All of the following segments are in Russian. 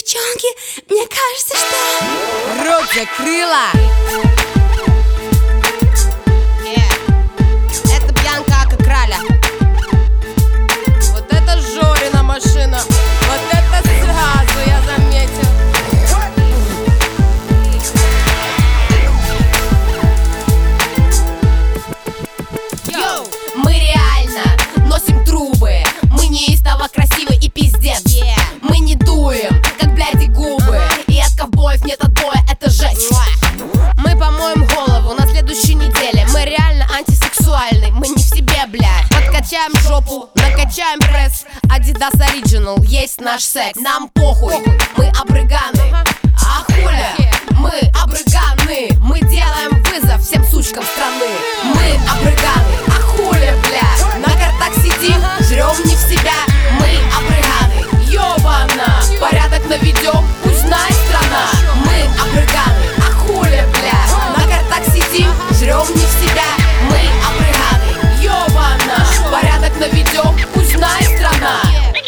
Девчонки, мне кажется, что... Рот закрыла! Это Бьянка Ака Краля. Вот это Жорина машина. Вот это сразу я заметил. Йоу! Мы реально носим трубы. Мы неистово красивы и пиздец. Мы не дуем, как бляди губы. И от ковбоев нет отбоя, это жесть. Мы помоем голову на следующей неделе. Мы реально антисексуальны, мы не в себе, блядь. Подкачаем жопу, накачаем пресс. Adidas Original, есть наш секс. Нам похуй, мы обрыганы. А хуля, мы обрыганы. Мы делаем вызов всем сучкам страны. Мы обрыганы, а хуля, блядь. На картах сидим, жрем не в себя. Мы обрыганы, ёбана. Порядок наведем, пусть знает страна. Мы обрыганы, а хуля, блядь. На картах сидим, жрем не в себя. Мы обрыганы, ёбана. Порядок наведем, пусть знает страна.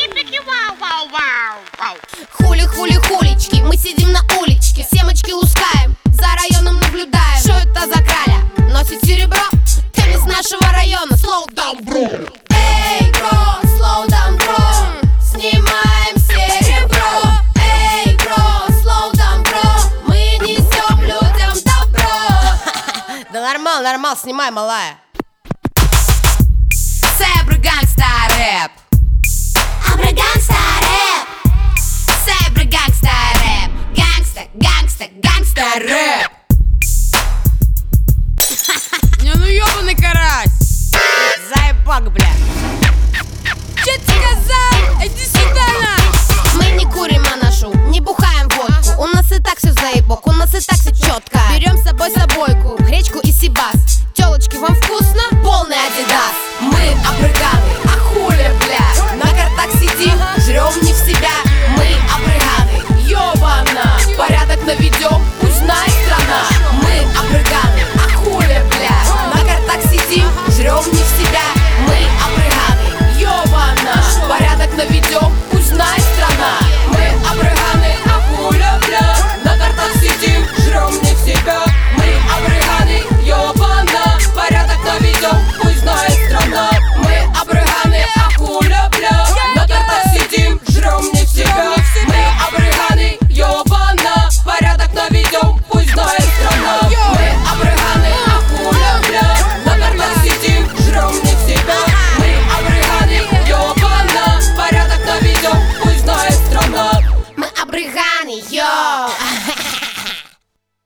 Хули-хули-хулички, мы сидим на уличке. Семочки лускаем, за районом наблюдаем. Что это за краля? Носит серебро? Ты из нашего района, slow down, bro. Эй, бро, slow down, bro. Снимаем серебро. Эй, бро, slow down, bro. Мы несем людям добро. Да нормал, снимай, малая. Себры гангста рэп. Абра гангста рэп. Себры гангста рэп. Гангста рэп. Не, ну ёбаный карась. Заебак, бля. Чё ты сказал? Иди сюда, на. Мы не курим анашу, не бухаем водку. У нас и так все заебок, у нас и так все четко. Берем с собой собойку, гречку и сибас. Телочки, вам вкусно? Полный Adidas. Мы обрыганы, а хуля, бля. На картах сидим, жрем не в себя. Мы обрыганы, ёбана. Порядок наведем, пусть знает страна. Мы обрыганы, а хуля, бля. На картах сидим, жрем не в себя. Мы обрыганы, ёбана. Порядок наведем, пусть знает страна. Мы обрыганы, а хуля, бля. На картах сидим, жрем не в себя. Мы обрыганы, ёбана. Порядок наведем, пусть знает страна. Мы обрыганы, а хуля, бля. На картах сидим, жрем не в себя. Мы обрыганы, ёбана. Порядок наведем, пусть знает страна. Мы обрыганы, а хуля, бля. На картах сидим, жрем не в себя. Мы обрыганы, ёбана. Порядок наведем, пусть знает страна. Мы обрыганы, йо.